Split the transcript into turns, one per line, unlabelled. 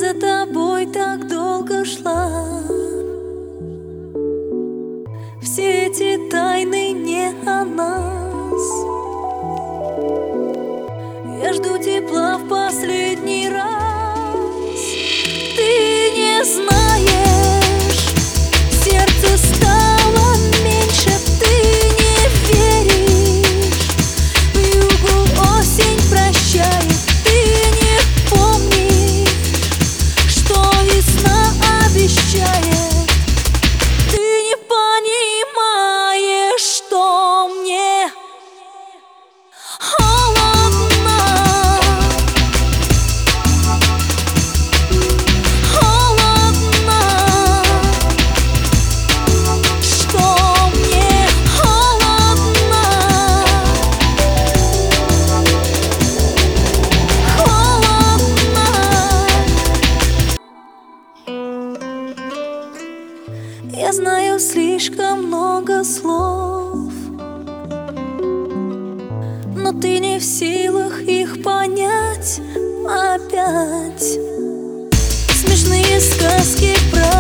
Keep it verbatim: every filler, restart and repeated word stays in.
за тобой так долго шла. Все эти тайны не о нас. Я жду тепла в последний раз. Ты не знаешь, сердце стало меньше. Ты не веришь, вьюгу осень прощает. Ты не помнишь, что весна обещает. Ты не понимаешь, что мне холодно, холодно, что мне холодно, холодно. Я знаю слишком много слов, но ты не в силах их понять опять. Смешные сказки про